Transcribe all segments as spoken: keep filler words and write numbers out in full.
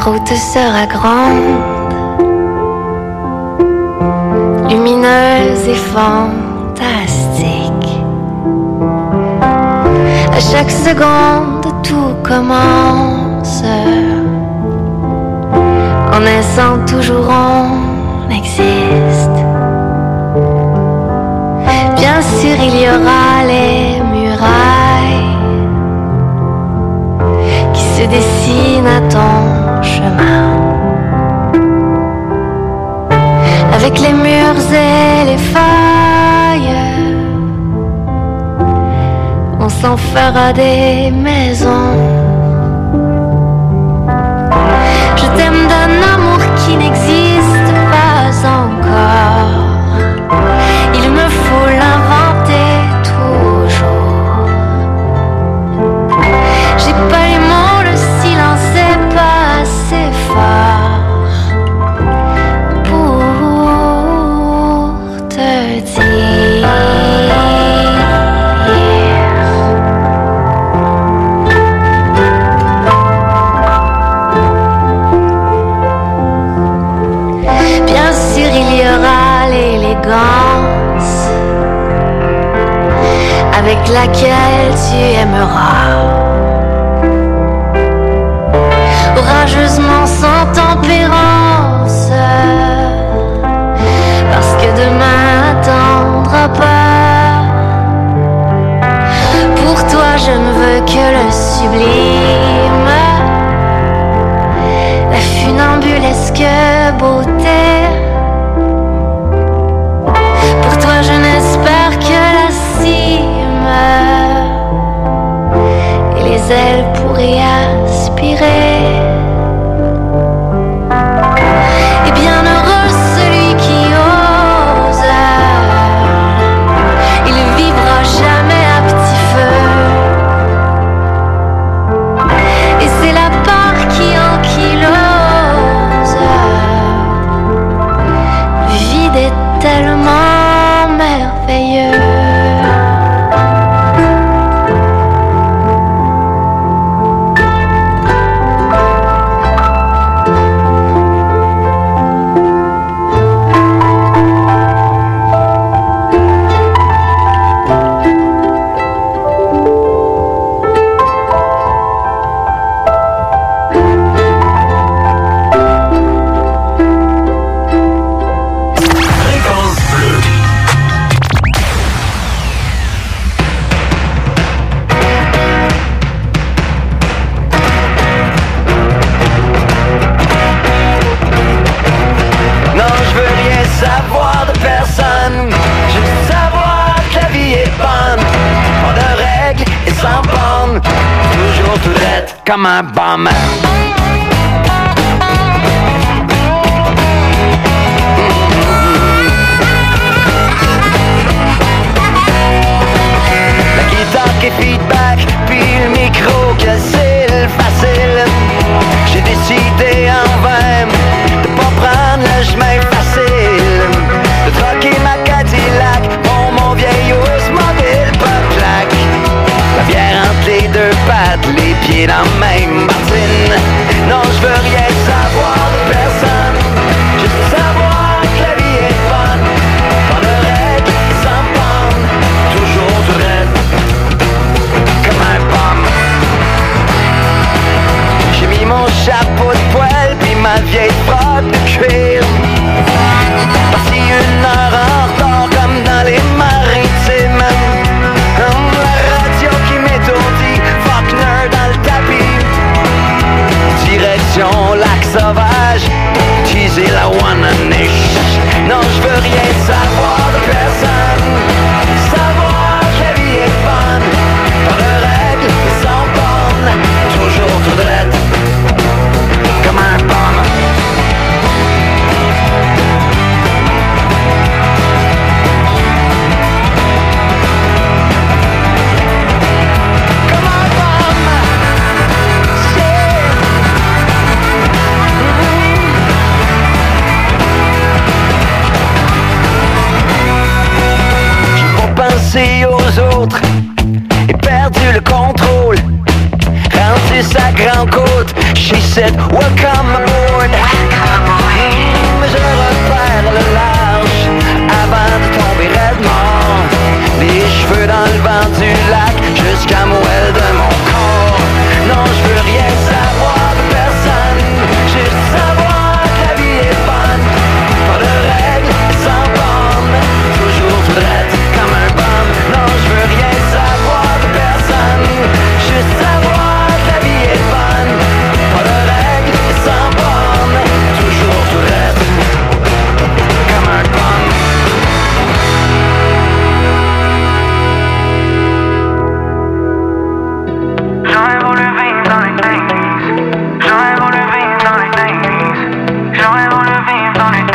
route sera grande, lumineuse et fantastique. À chaque seconde, tout commence. En naissant, toujours on existe. Bien sûr, il y aura les murailles qui se dessinent à ton chemin, avec les murs et les failles. On s'en fera des maisons. Je t'aime d'un amour qui n'existe pas encore. Il me faut l'inventer toujours. J'ai pas les mots, le silence est pas assez fort pour te dire. Bien sûr, il y aura l'élégance avec laquelle tu aimeras, orageusement sans tempérance, parce que demain n'attendra pas. Pour toi je ne veux que le sublime, la funambulesque beauté. Pour toi je n'espère que la cime et les ailes pour y aspirer. Et bien heureux celui qui ose, il vivra jamais à petit feu. Et c'est la part qui ankylose. Le vide est tellement merveilleux. Comme un bon la guitare qui feedback, puis le micro que c'est le facile. J'ai décidé en vain de pas prendre le chemin facile, de troquer ma Cadillac pour mon vieil Oldsmobile pas claque. La bière entre les deux pattes, les pieds dans la même bottine. Non, je veux rien savoir de personne, juste savoir que la vie est bonne. Pas de règles sans borne, toujours tout raide, comme un pomme. J'ai mis mon chapeau de poêle, puis ma vieille frotte de cuir. Parti une heure en retard, comme dans les maritimes. Direction lac sauvage, teaser la Wananish. Non, je veux rien savoir de personne, savoir que la vie est bonne. Pas de règles sans borne, toujours tout droit, comme un pomme. Aux autres et perdu le contrôle, rendu sa Grand Côte. She said, welcome aboard. Mmh, je repère le large avant de tomber raide mort. Les cheveux dans le vent du lac jusqu'à moelle de mon corps. Non, je veux rien savoir de personne, juste savoir que la vie est bonne. Pas de règles, sans bornes, toujours tout droit comme un bum. Non, je veux rien savoir de personne, juste savoir que la vie est bonne. Pas de règles, sans bornes, toujours tout droit comme un bum. J'aurais voulu vivre dans les eighties. J'aurais voulu vivre dans les eighties. J'aurais voulu vivre dans les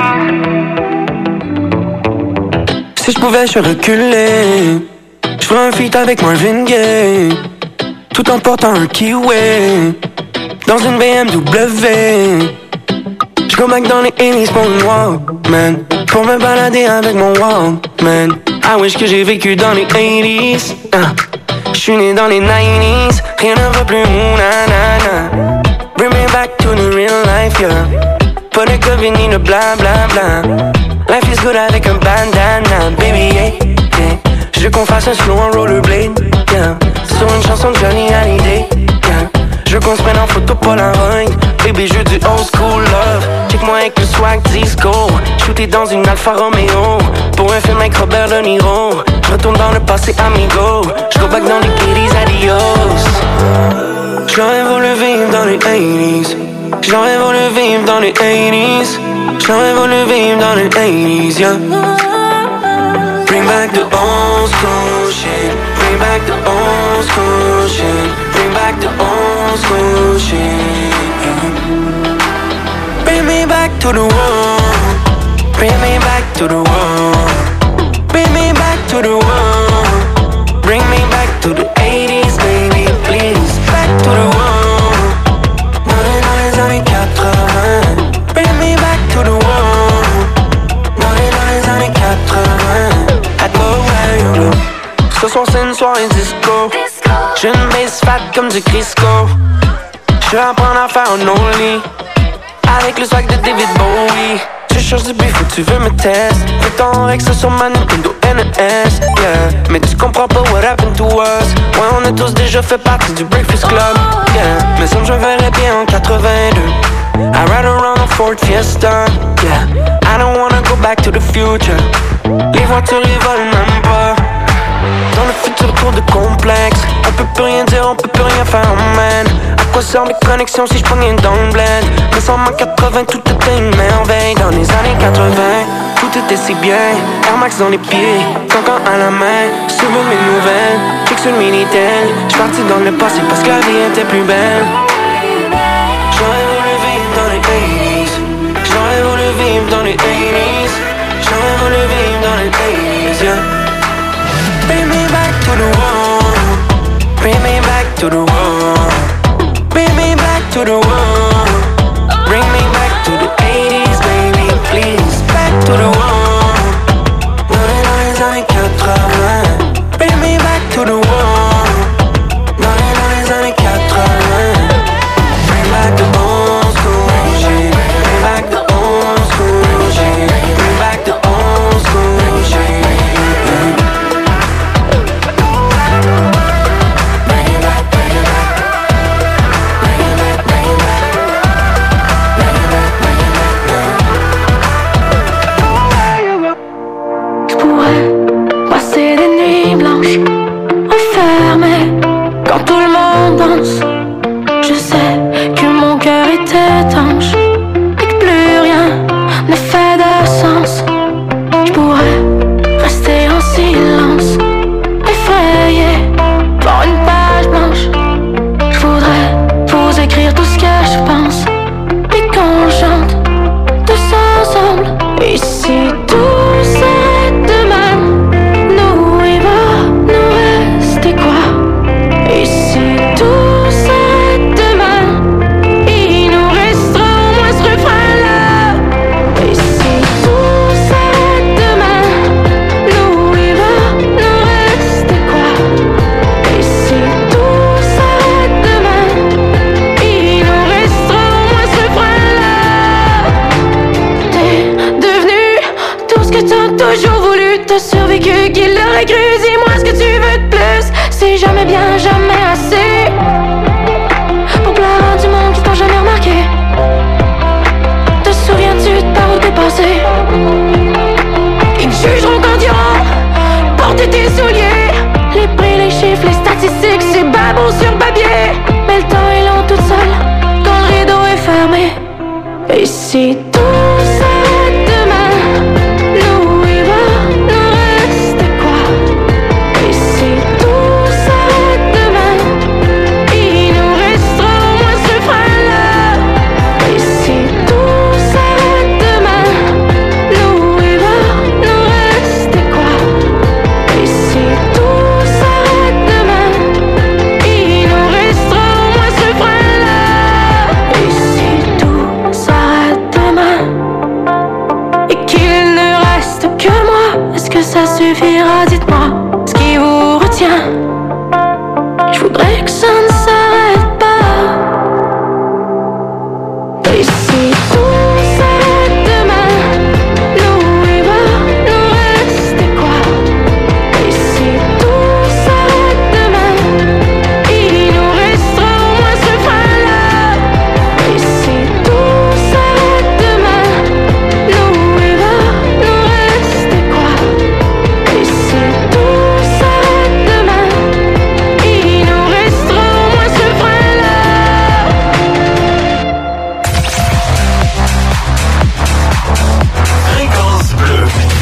eighties. Si je pouvais, je reculais. Je ferais un feat avec Marvin Gaye, tout en portant un kiwi dans une B M W. Je go back dans les eighties pour une Walkman, pour me balader avec mon Walkman. I wish que j'ai vécu dans les eighties. uh. J'suis né dans les nineties, rien ne va plus, na na na. Bring me back to the real life, yeah. Pas de COVID ni de bla bla bla. Life is good avec un bandana, baby, yeah, yeah. Je veux qu'on fasse un slow en rollerblade, yeah. Sur une chanson de Johnny Hallyday, yeah. Je veux qu'on se prenne en photo Polaroid, baby, je veux du old school love. Check-moi avec le swag disco, shooté dans une Alfa Romeo, pour un film avec Robert De Niro. Je retourne dans le passé, amigo. Je go back dans les eighties, adios. J'aurais voulu vivre dans les eighties. J'aurais voulu vivre dans les eighties. J'aurais voulu vivre dans les eighties, yeah. Bring back the old school shit. Bring back the old school shit. Bring back the old school shit, yeah. Bring me back to the world. Bring me back to the world. Bring me back to the world. Bring me back to the eighties, baby, please. Back to the world. Dans les, dans les années quatre-vingts. Bring me back to the world. Dans les, dans les années quatre-vingts. At Bowen Club. Ce soir c'est une soirée disco. J'ai une bass fat comme du Crisco. Je vais apprendre à faire un only avec le swag de David Bowie. Tu cherches du beef ou tu veux me test. Fais ton Rex sur ma Nintendo N E S, yeah. Mais tu comprends pas what happened to us. Ouais, on a tous déjà fait partie du Breakfast Club, yeah. Mais ça je me verrais bien en quatre-vingt-deux. I ride around a Ford Fiesta, yeah. I don't wanna go back to the future. Les voitures ils volent même pas. Dans le futur trop de complexe. On peut plus rien dire, on peut plus rien faire, man. À quoi servent mes connexions si j'pognais dans le bled? Mais sans ma quatre-vingts, tout était une merveille. Dans les années quatre-vingts, tout était si bien. Air Max dans les pieds, cancan à la main. Si tu veux mes nouvelles, check sur le Minitel. J'partis dans le passé parce que la vie était plus belle. J'aurais voulu vivre dans les eighties. J'aurais voulu vivre dans les eighties. J'aurais voulu vivre dans les eighties, yeah. Bring me back to the world. Bring me back to the world. Bring me back to the world. Bring me back to the eighties, baby, please. Back to the world. Dans les, dans les années quatre-vingts. Bring me back to the world. Dans les, dans les années quatre-vingts. Bring back the old school shit. Bring back the old school shit. Bring back the old school shit. Quand tout le monde danse, je sais que mon cœur est étanche et que plus rien ne fait de sens. Je pourrais rester en silence, effrayé par une page blanche. Je voudrais vous écrire tout ce que je pense et qu'on chante tous ensemble. Et si tout c'est de même, nous il va nous rester quoi? Et si tout ça t'as survécu, qui l'aurait cru? Dis-moi ce que tu veux de plus. C'est jamais bien, jamais assez pour plaire à du monde qui t'ont jamais remarqué. Te souviens-tu de par où t'es passé? Ils te jugeront quand ils auront porté tes souliers. Les prix, les chiffres, les statistiques, c'est bien beau sur papier, mais le temps est long toute seule quand le rideau est fermé. Et si tout s'arrête demain, nous il va nous rester quoi? Et si tout s'arrête demain, il nous restera au moins ce frein-là. Et si tout s'arrête demain, nous il va nous rester quoi? Et si tout s'arrête demain, il nous restera au moins ce frein-là. Et si tout s'arrête demain et qu'il ne reste que moi, est-ce que ça suffira? Dites-moi ce qui vous retient. Je voudrais que ça ne s'arrête pas. Et si tout s'arrête demain, nous il va nous rester quoi? Et si tout s'arrête demain, il nous restera au moins ce frein-là. Et si tout s'arrête demain, nous il va nous rester quoi? Et si tout s'arrête demain, il nous restera au moins ce frein-là. Fréquence bleue.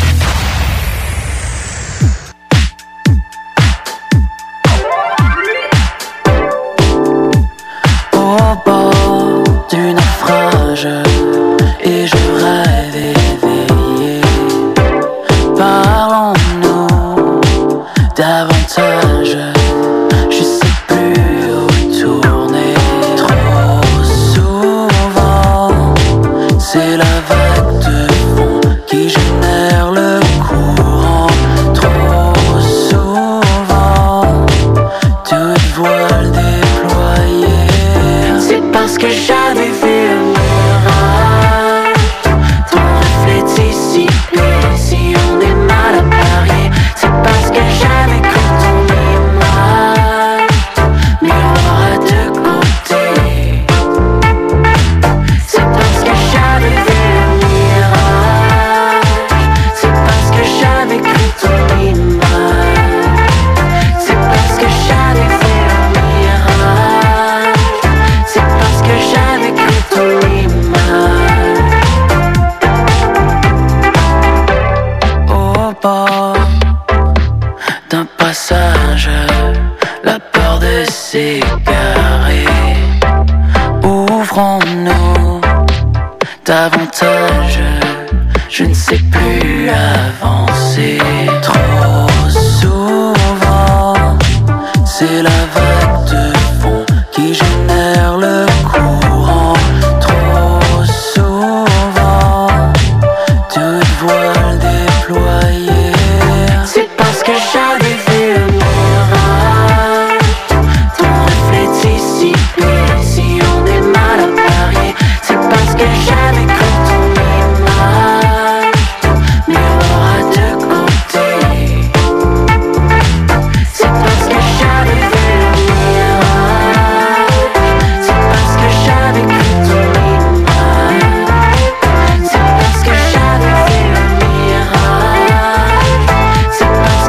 Au bord du naufrage, et je rêve éveillé. Parlons-nous davantage. Je sais plus où tourner. Trop souvent, c'est la vague de fond qui génère le courant. Trop souvent, toute voile déployée. C'est parce que j'avais vu un mirage, ton reflet dissipé. Si on est mal à parier, c'est parce que j'avais cru ton image, miroir à deux côtés. C'est parce que j'avais vu un mirage, c'est parce que j'avais cru ton image. C'est parce que j'avais vu un mirage, c'est parce que j'avais cru ton image. Au bord d'un passage,